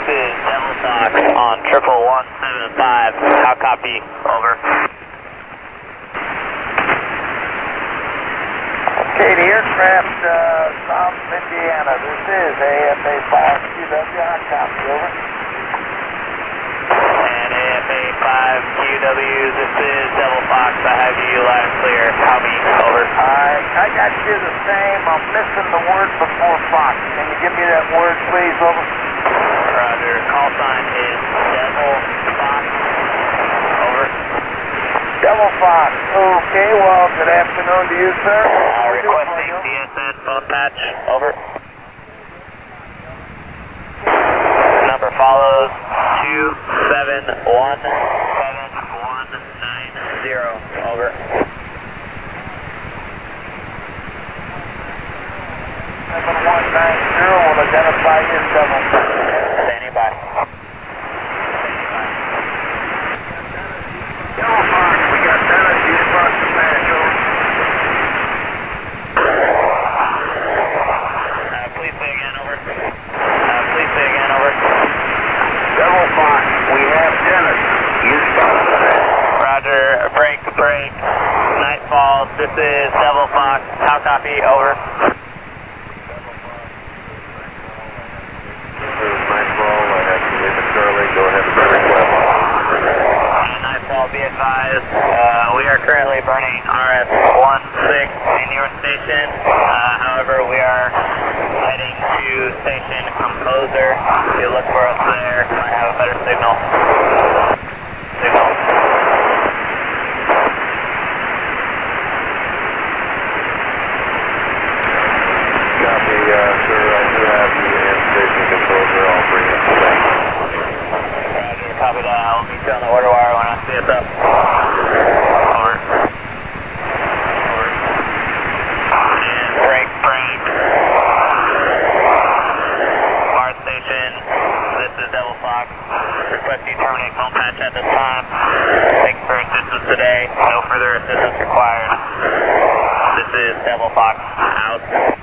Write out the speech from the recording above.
This is Devil Fox on 11175. How copy? Over. Okay, the aircraft, South Indiana. This is AFA 5QW. How copy? Over. And AFA 5QW, this is Devil Fox. I have you loud and clear. Copy. Over. I got you the same. I'm missing the word before Fox. Can you give me that word, please? Over. Roger. Call sign is Devil Fox. Over. Devil Fox. Okay, well, good afternoon to you, sir. Requesting DSN phone patch. Over. Number follows 2717190. Over. 7190 will identify you as Devil Fox. Standing by. Devil Fox, we got Dennis. You across the patch. Over. Please say again. Over. Please say again. Over. Devil Fox, we have Dennis. You across the patch. Roger. Break. Nightfall. This is Devil Fox. How copy? Over. Nightfall, be advised, we are currently burning RS-16 in your station. However, we are heading to station Composer. If you look for us there, we might have a better signal. Copy, sir. I do have you in station Composer. I'll bring it back. Roger, copy that. I'll meet you on the order wire when I see us up. Over. And break. Mars Station, this is Devil Fox. Request you terminate phone patch at this time. Thanks for assistance today. No further assistance required. This is Devil Fox out.